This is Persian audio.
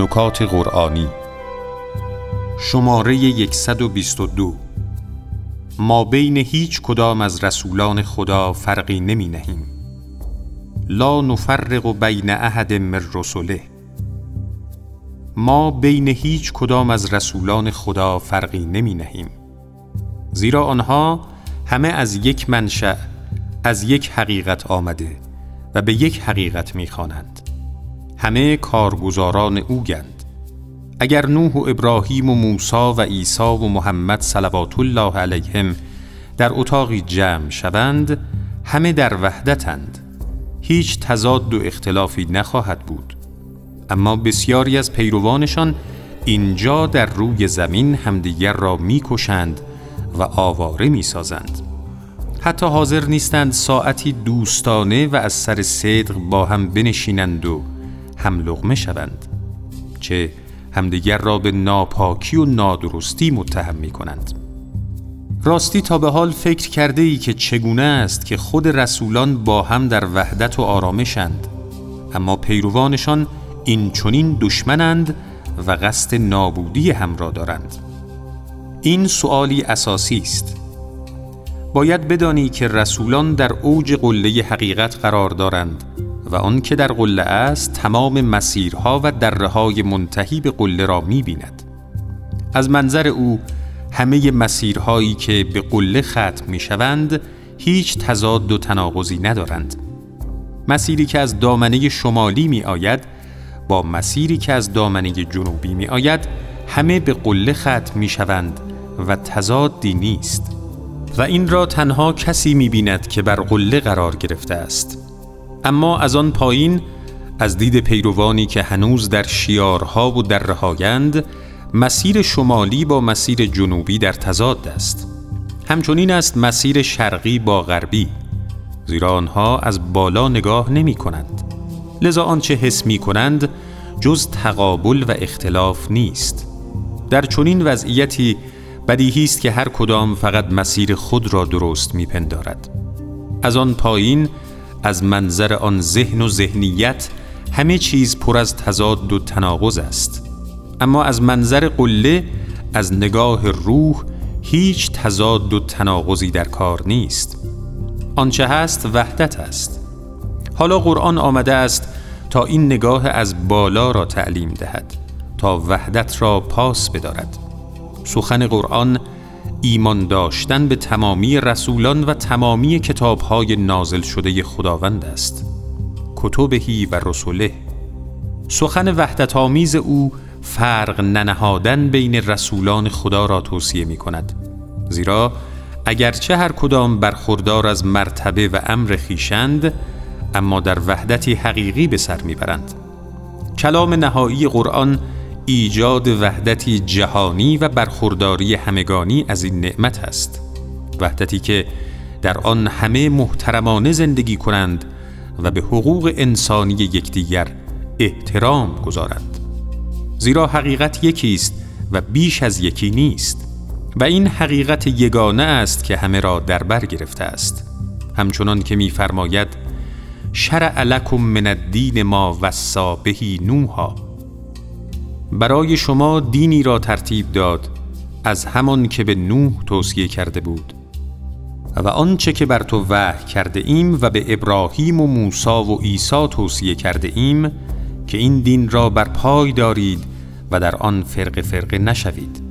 نکات قرآنی شماره 122. ما بین هیچ کدام از رسولان خدا فرقی نمی نهیم. لا نفرق بین احد من رسله. ما بین هیچ کدام از رسولان خدا فرقی نمی نهیم، زیرا آنها همه از یک منشأ، از یک حقیقت آمده و به یک حقیقت می خوانند. همه کارگزاران اوگند. اگر نوح و ابراهیم و موسی و عیسی و محمد صلوات الله علیهم در اتاقی جمع شوند، همه در وحدتند. هیچ تضاد و اختلافی نخواهد بود. اما بسیاری از پیروانشان اینجا در روی زمین همدیگر را می‌کشند و آواره می‌سازند. حتی حاضر نیستند ساعتی دوستانه و از سر صدق با هم بنشینند و هم لقمه شوند، چه همدیگر را به ناپاکی و نادرستی متهم می‌کنند. راستی تا به حال فکر کرده ای که چگونه است که خود رسولان با هم در وحدت و آرامشند، اما پیروانشان این چنین دشمنند و قصد نابودی هم را دارند؟ این سؤالی اساسی است. باید بدانی که رسولان در اوج قله حقیقت قرار دارند و آن که در قله است تمام مسیرها و دره‌های منتهی به قله را می‌بیند. از منظر او همه مسیرهایی که به قله ختم می‌شوند هیچ تضاد و تناقضی ندارند. مسیری که از دامنه شمالی می‌آید با مسیری که از دامنه جنوبی می‌آید همه به قله ختم می‌شوند و تضادی نیست. و این را تنها کسی می‌بیند که بر قله قرار گرفته است. اما از آن پایین، از دید پیروانی که هنوز در شیارها و دره‌هایند، مسیر شمالی با مسیر جنوبی در تضاد است. همچنین است مسیر شرقی با غربی، زیرا آنها از بالا نگاه نمی کنند. لذا آنچه حس می کنند جز تقابل و اختلاف نیست. در چنین وضعیتی بدیهی است که هر کدام فقط مسیر خود را درست می پندارد. از آن پایین، از منظر آن ذهن و ذهنیت همه چیز پر از تضاد و تناقض است. اما از منظر قله، از نگاه روح، هیچ تضاد و تناقضی در کار نیست. آنچه هست وحدت است. حالا قرآن آمده است تا این نگاه از بالا را تعلیم دهد، تا وحدت را پاس بدارد. سخن قرآن ایمان داشتن به تمامی رسولان و تمامی کتاب‌های نازل شده خداوند است. کتبهی و رسوله. سخن وحدت آمیز او فرق ننهادن بین رسولان خدا را توصیه می کند، زیرا اگرچه هر کدام برخوردار از مرتبه و امر خویشند، اما در وحدتی حقیقی به سر می برند. کلام نهایی قرآن ایجاد وحدتی جهانی و برخورداری همگانی از این نعمت است. وحدتی که در آن همه محترمانه زندگی کنند و به حقوق انسانی یکدیگر احترام گذارند. زیرا حقیقت یکی است و بیش از یکی نیست و این حقیقت یگانه است که همه را در بر گرفته است. همچنان که می‌فرماید شرع لکم من الدین ما وصی به نوحا. برای شما دینی را ترتیب داد از همان که به نوح توصیه کرده بود و آنچه که بر تو وحی کرده ایم و به ابراهیم و موسی و عیسی توصیه کرده ایم که این دین را بر پای دارید و در آن فرقه نشوید.